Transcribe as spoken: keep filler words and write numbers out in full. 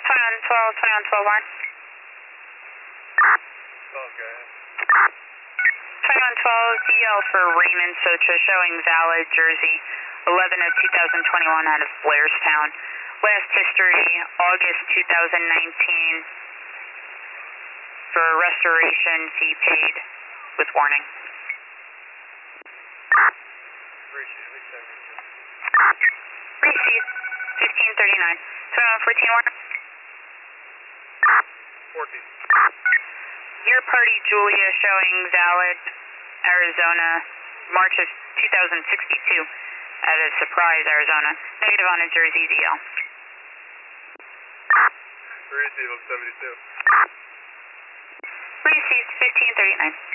twenty-one twelve, twenty-one twelve one. twelve, go ahead. twenty-one twelve, D L for Raymond Socha showing valid Jersey, eleven of two thousand twenty-one out of Blairstown. Last history, August two thousand nineteen. For restoration, fee paid with warning. Received, seventy-two. Received, fifteen thirty-nine. twenty-one fourteen one. fourteen. Your party, Julia, showing valid Arizona, March of two thousand sixty-two out of Surprise, Arizona. Negative on a Jersey D L. Received, seventy-two. Received, fifteen thirty-nine.